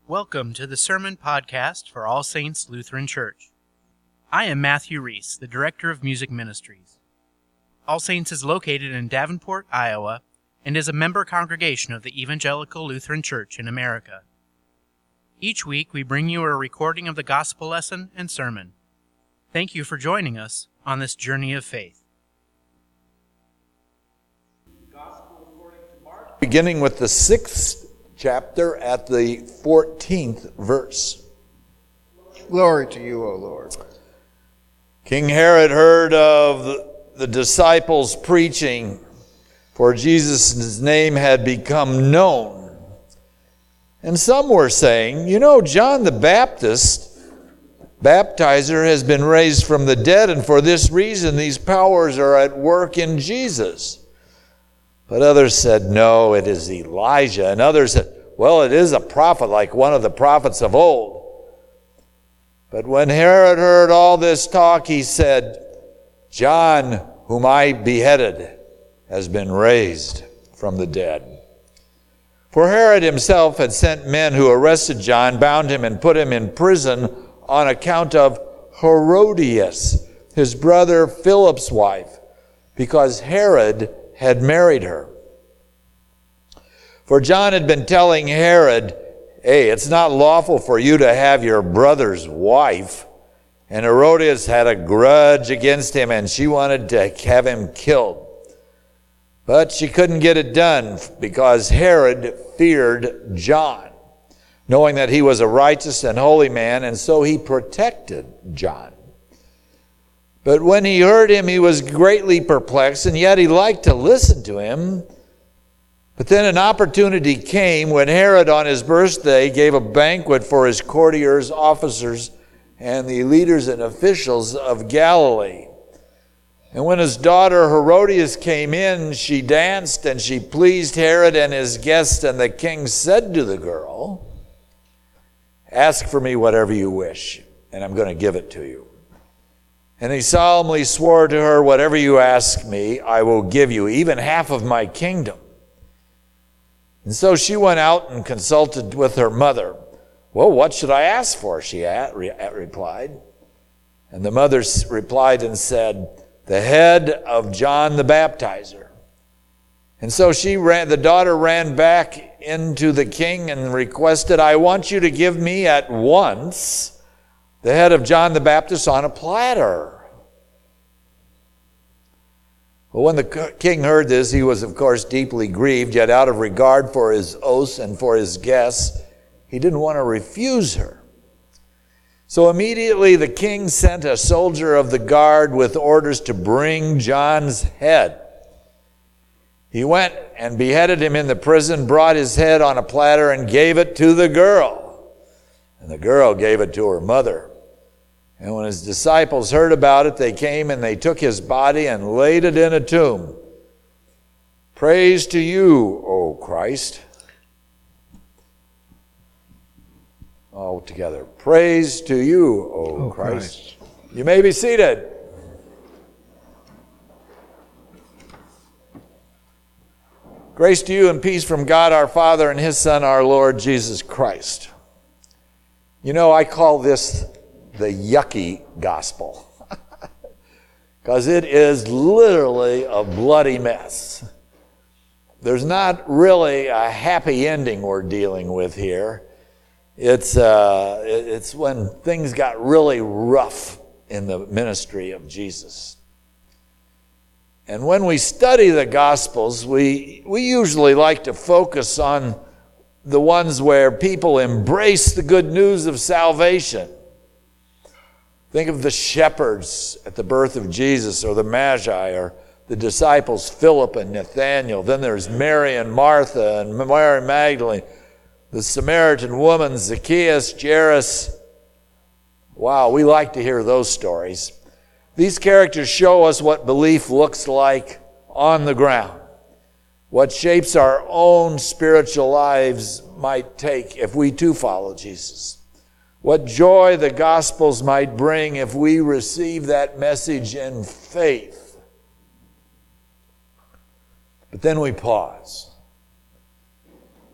Welcome to the Sermon Podcast for All Saints Lutheran Church. I am Matthew Reese, the Director of Music Ministries. All Saints is located in Davenport, Iowa, and is a member congregation of the Evangelical Lutheran Church in America. Each week we bring you a recording of the gospel lesson and sermon. Thank you for joining us on this journey of faith. Gospel according to Mark, beginning with the 6th chapter at the 14th verse. Glory to you, O Lord. King Herod heard of the disciples preaching, for Jesus' name had become known. And some were saying, John the Baptist, baptizer, has been raised from the dead, and for this reason these powers are at work in Jesus. But others said, no, it is Elijah. And others said, well, it is a prophet, like one of the prophets of old. But when Herod heard all this talk, he said, John, whom I beheaded, has been raised from the dead. For Herod himself had sent men who arrested John, bound him, and put him in prison on account of Herodias, his brother Philip's wife, because Herod had married her. For John had been telling Herod, hey, it's not lawful for you to have your brother's wife. And Herodias had a grudge against him, and she wanted to have him killed. But she couldn't get it done because Herod feared John, knowing that he was a righteous and holy man, and so he protected John. But when he heard him, he was greatly perplexed, and yet he liked to listen to him. But then an opportunity came when Herod, on his birthday, gave a banquet for his courtiers, officers, and the leaders and officials of Galilee. And when his daughter Herodias came in, she danced, and she pleased Herod and his guests. And the king said to the girl, ask for me whatever you wish, and I'm going to give it to you. And he solemnly swore to her, whatever you ask me, I will give you, even half of my kingdom. And so she went out and consulted with her mother. Well, what should I ask for? She replied. And the mother replied and said, the head of John the Baptizer. And so the daughter ran back into the king and requested, I want you to give me at once the head of John the Baptist on a platter. Well, when the king heard this, he was, of course, deeply grieved, yet out of regard for his oaths and for his guests, he didn't want to refuse her. So immediately the king sent a soldier of the guard with orders to bring John's head. He went and beheaded him in the prison, brought his head on a platter, and gave it to the girl. And the girl gave it to her mother. And when his disciples heard about it, they came and they took his body and laid it in a tomb. Praise to you, O Christ. All together. Praise to you, O Christ. You may be seated. Grace to you and peace from God our Father and his Son, our Lord Jesus Christ. I call this the yucky gospel, because it is literally a bloody mess. There's not really a happy ending we're dealing with here. It's when things got really rough in the ministry of Jesus. And when we study the Gospels, we usually like to focus on the ones where people embrace the good news of salvation. Think of the shepherds at the birth of Jesus, or the Magi, or the disciples Philip and Nathanael. Then there's Mary and Martha and Mary Magdalene, the Samaritan woman, Zacchaeus, Jairus. Wow, we like to hear those stories. These characters show us what belief looks like on the ground, what shapes our own spiritual lives might take if we too follow Jesus. What joy the Gospels might bring if we receive that message in faith. But then we pause.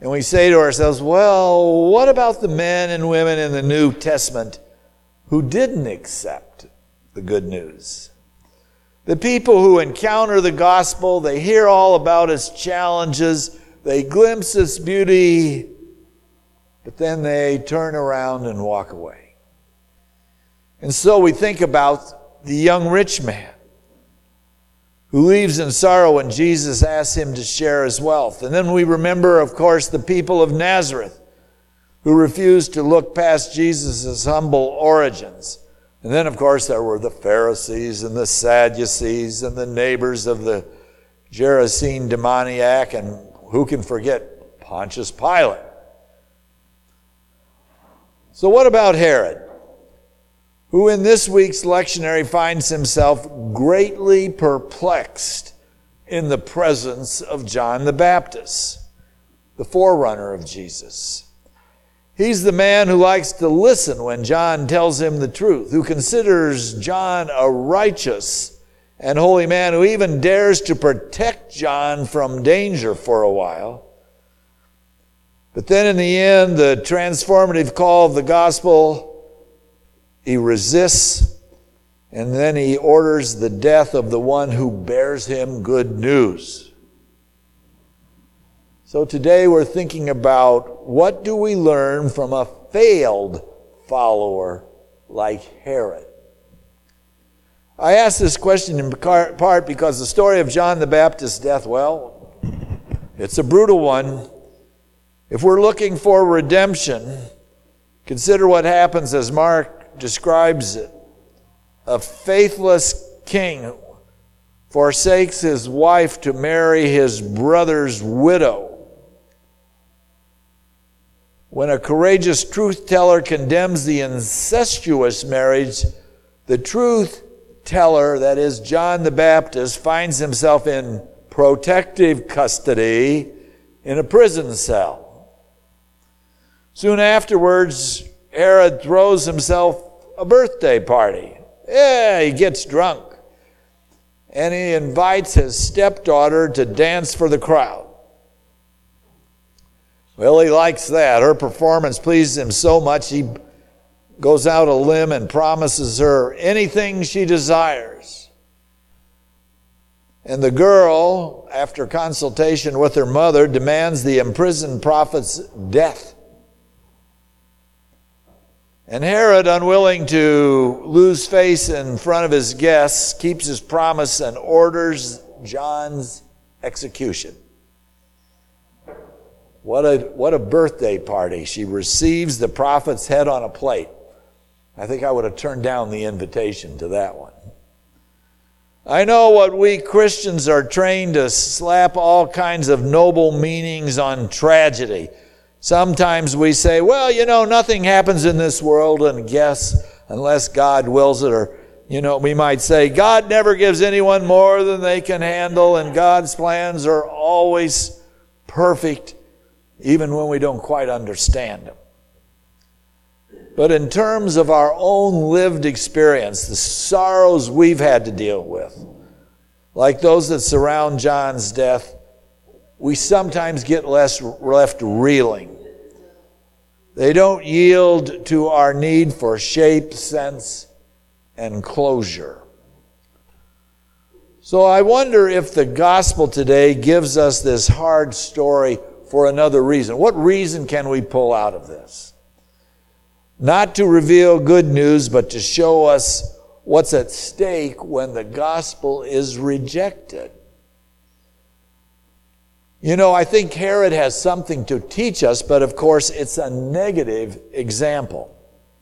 And we say to ourselves, well, what about the men and women in the New Testament who didn't accept the good news? The people who encounter the gospel, they hear all about its challenges, they glimpse its beauty, but then they turn around and walk away. And so we think about the young rich man who leaves in sorrow when Jesus asks him to share his wealth. And then we remember, of course, the people of Nazareth who refused to look past Jesus' humble origins. And then, of course, there were the Pharisees and the Sadducees and the neighbors of the Gerasene demoniac, and who can forget Pontius Pilate? So what about Herod, who in this week's lectionary finds himself greatly perplexed in the presence of John the Baptist, the forerunner of Jesus? He's the man who likes to listen when John tells him the truth, who considers John a righteous and holy man, who even dares to protect John from danger for a while. But then in the end, the transformative call of the gospel, he resists, and then he orders the death of the one who bears him good news. So today we're thinking about, what do we learn from a failed follower like Herod? I ask this question in part because the story of John the Baptist's death, well, it's a brutal one. If we're looking for redemption, consider what happens as Mark describes it. A faithless king forsakes his wife to marry his brother's widow. When a courageous truth teller condemns the incestuous marriage, the truth teller, that is John the Baptist, finds himself in protective custody in a prison cell. Soon afterwards, Herod throws himself a birthday party. He gets drunk. And he invites his stepdaughter to dance for the crowd. Well, he likes that. Her performance pleases him so much, he goes out a limb and promises her anything she desires. And the girl, after consultation with her mother, demands the imprisoned prophet's death. And Herod, unwilling to lose face in front of his guests, keeps his promise and orders John's execution. What a birthday party. She receives the prophet's head on a plate. I think I would have turned down the invitation to that one. I know what we Christians are trained to slap all kinds of noble meanings on tragedy. Sometimes we say, well, nothing happens in this world unless God wills it. Or, we might say, God never gives anyone more than they can handle, and God's plans are always perfect, even when we don't quite understand them. But in terms of our own lived experience, the sorrows we've had to deal with, like those that surround John's death, we sometimes get left reeling. They don't yield to our need for shape, sense, and closure. So I wonder if the gospel today gives us this hard story for another reason. What reason can we pull out of this? Not to reveal good news, but to show us what's at stake when the gospel is rejected. I think Herod has something to teach us, but of course it's a negative example.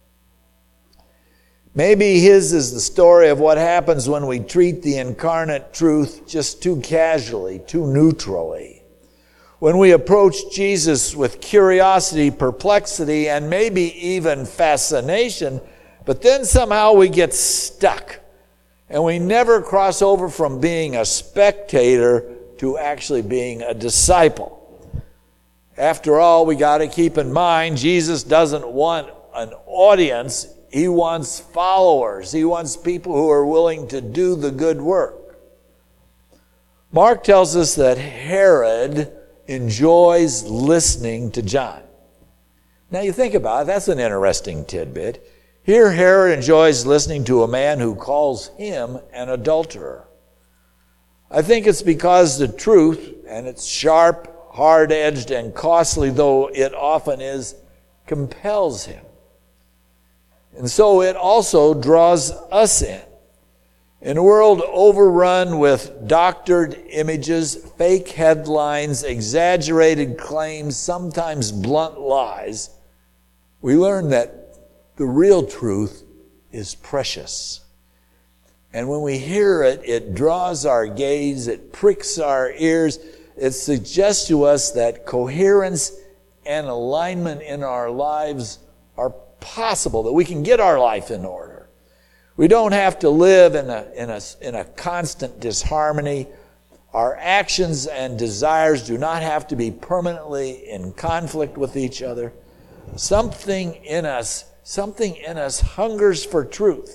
Maybe his is the story of what happens when we treat the incarnate truth just too casually, too neutrally. When we approach Jesus with curiosity, perplexity, and maybe even fascination, but then somehow we get stuck and we never cross over from being a spectator to actually being a disciple. After all, we got to keep in mind, Jesus doesn't want an audience. He wants followers. He wants people who are willing to do the good work. Mark tells us that Herod, enjoys listening to John. Now you think about it, that's an interesting tidbit. Here Herod enjoys listening to a man who calls him an adulterer. I think it's because the truth, and it's sharp, hard-edged, and costly though it often is, compels him. And so it also draws us in. In a world overrun with doctored images, fake headlines, exaggerated claims, sometimes blunt lies, we learn that the real truth is precious. And when we hear it, it draws our gaze, it pricks our ears, it suggests to us that coherence and alignment in our lives are possible, that we can get our life in order. We don't have to live in a constant disharmony. Our actions and desires do not have to be permanently in conflict with each other. Something in us hungers for truth.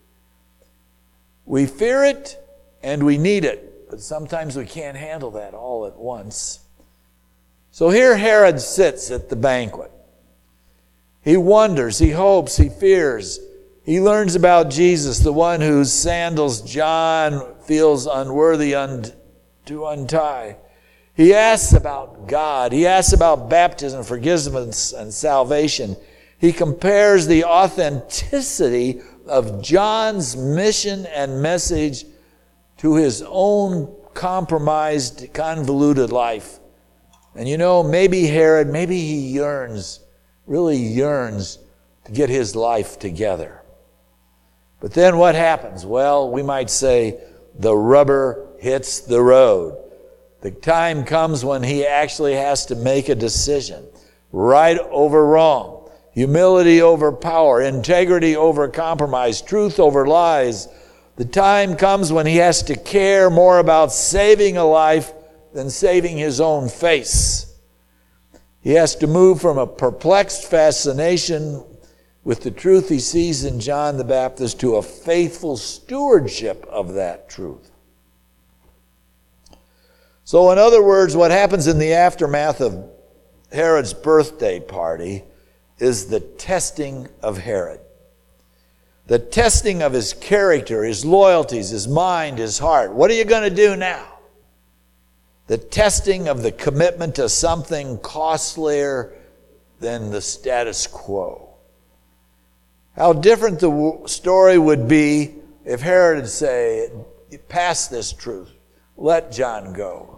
We fear it and we need it, but sometimes we can't handle that all at once. So here Herod sits at the banquet. He wonders, he hopes, he fears. He learns about Jesus, the one whose sandals John feels unworthy to untie. He asks about God. He asks about baptism, forgiveness, and salvation. He compares the authenticity of John's mission and message to his own compromised, convoluted life. And you know, maybe Herod, maybe he really yearns to get his life together. But then what happens? Well, we might say the rubber hits the road. The time comes when he actually has to make a decision. Right over wrong. Humility over power. Integrity over compromise. Truth over lies. The time comes when he has to care more about saving a life than saving his own face. He has to move from a perplexed fascination with the truth he sees in John the Baptist to a faithful stewardship of that truth. So in other words, what happens in the aftermath of Herod's birthday party is the testing of Herod. The testing of his character, his loyalties, his mind, his heart. What are you going to do now? The testing of the commitment to something costlier than the status quo. How different the story would be if Herod would say, pass this truth, let John go.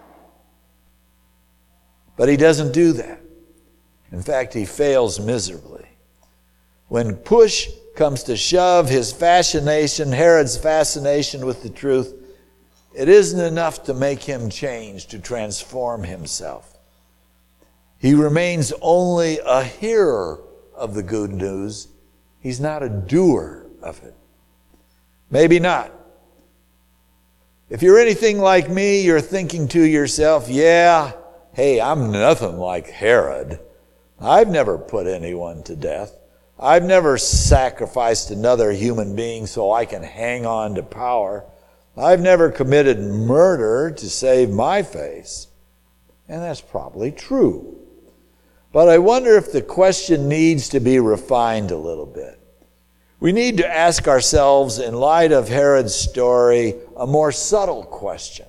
But he doesn't do that. In fact, he fails miserably. When push comes to shove, Herod's fascination with the truth, it isn't enough to make him change, to transform himself. He remains only a hearer of the good news. He's not a doer of it. Maybe not. If you're anything like me, you're thinking to yourself, hey, I'm nothing like Herod. I've never put anyone to death. I've never sacrificed another human being so I can hang on to power. I've never committed murder to save my face. And that's probably true. But I wonder if the question needs to be refined a little bit. We need to ask ourselves, in light of Herod's story, a more subtle question.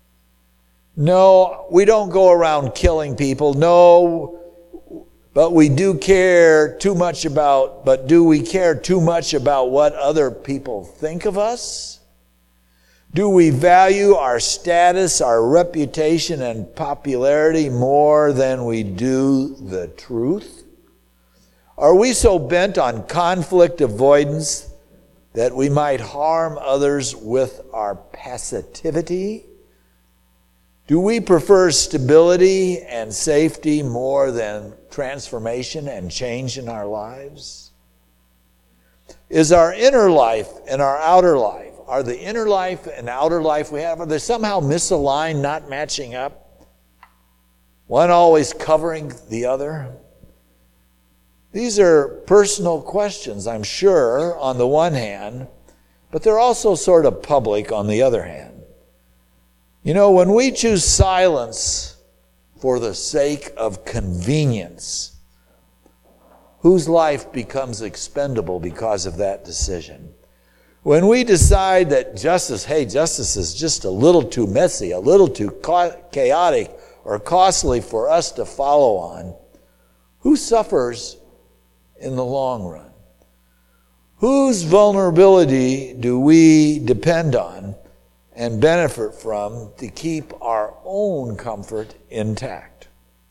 No, we don't go around killing people. No, but we do care too much about, but do we care too much about what other people think of us? Do we value our status, our reputation, and popularity more than we do the truth? Are we so bent on conflict avoidance that we might harm others with our passivity? Do we prefer stability and safety more than transformation and change in our lives? Is our inner life and our outer life, are the inner life and outer life we have, are they somehow misaligned, not matching up? One always covering the other? These are personal questions, I'm sure, on the one hand, but they're also sort of public on the other hand. You know, when we choose silence for the sake of convenience, whose life becomes expendable because of that decision. When we decide that justice is just a little too messy, a little too chaotic or costly for us to follow on, who suffers in the long run? Whose vulnerability do we depend on and benefit from to keep our own comfort intact?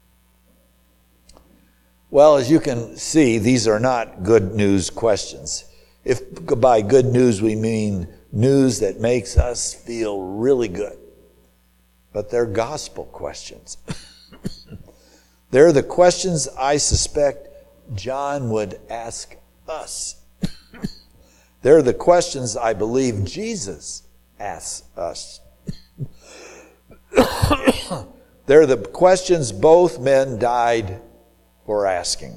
Well, as you can see, these are not good news questions. If by good news we mean news that makes us feel really good, but they're gospel questions. They're the questions I suspect John would ask us. They're the questions I believe Jesus asks us. They're the questions both men died for asking.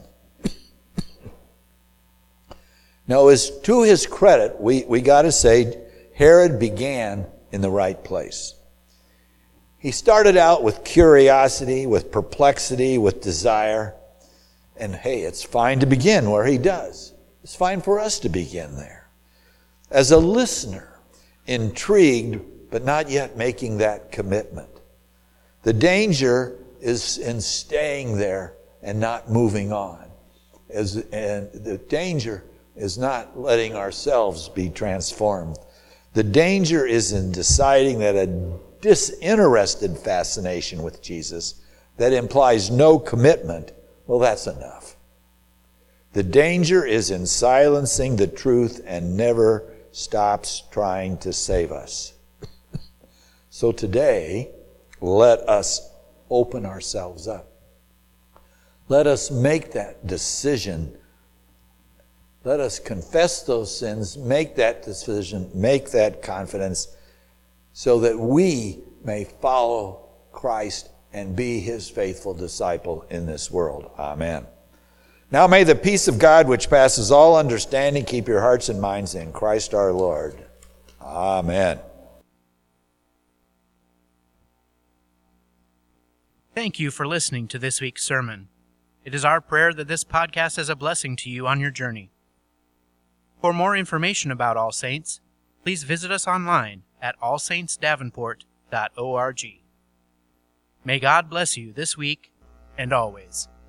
Now, as to his credit, we got to say, Herod began in the right place. He started out with curiosity, with perplexity, with desire. And hey, it's fine to begin where he does. It's fine for us to begin there. As a listener, intrigued, but not yet making that commitment. The danger is in staying there and not moving on. And the danger is not letting ourselves be transformed. The danger is in deciding that a disinterested fascination with Jesus that implies no commitment, well, that's enough. The danger is in silencing the truth and never stops trying to save us. So today, let us open ourselves up. Let us make that decision. Let us confess those sins, make that decision, make that confidence, so that we may follow Christ and be his faithful disciple in this world. Amen. Now may the peace of God, which passes all understanding, keep your hearts and minds in Christ our Lord. Amen. Thank you for listening to this week's sermon. It is our prayer that this podcast is a blessing to you on your journey. For more information about All Saints, please visit us online at allsaintsdavenport.org. May God bless you this week and always.